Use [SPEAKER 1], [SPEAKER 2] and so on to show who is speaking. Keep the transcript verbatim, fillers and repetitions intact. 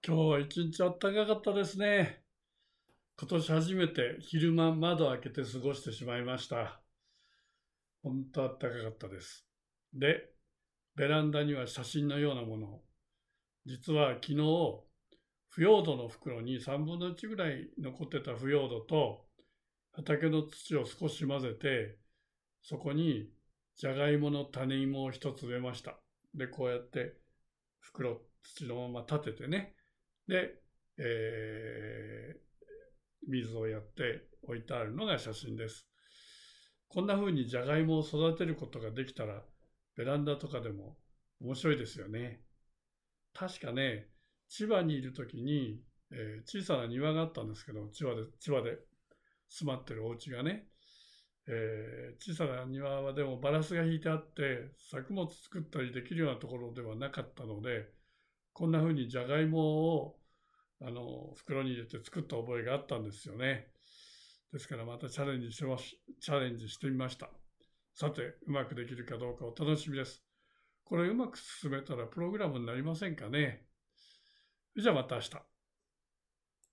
[SPEAKER 1] 今日は一日暖かかったですね。今年初めて昼間窓開けて過ごしてしまいました。本当暖かかったです。で、ベランダには写真のようなもの。実は昨日、腐葉土の袋にさんぶんのいちぐらい残ってた腐葉土と畑の土を少し混ぜて、そこにじゃがいもの種芋を一つ植えました。で、こうやって袋、土のまま立ててね。で、えー水をやって置いてあるのが写真です。こんな風にじゃがいもを育てることができたら、ベランダとかでも面白いですよね。確かね、千葉にいる時に、えー小さな庭があったんですけど、千葉で、千葉で住まってるお家がね、えー小さな庭はでもバラスが引いてあって、作物作ったりできるようなところではなかったので、こんな風にじゃがいもをあの袋に入れて作った覚えがあったんですよね。ですからまたチャレンジします、チャレンジしてみました。さて、うまくできるかどうかお楽しみです。これうまく進めたらプログラムになりませんかね。じゃあまた明日。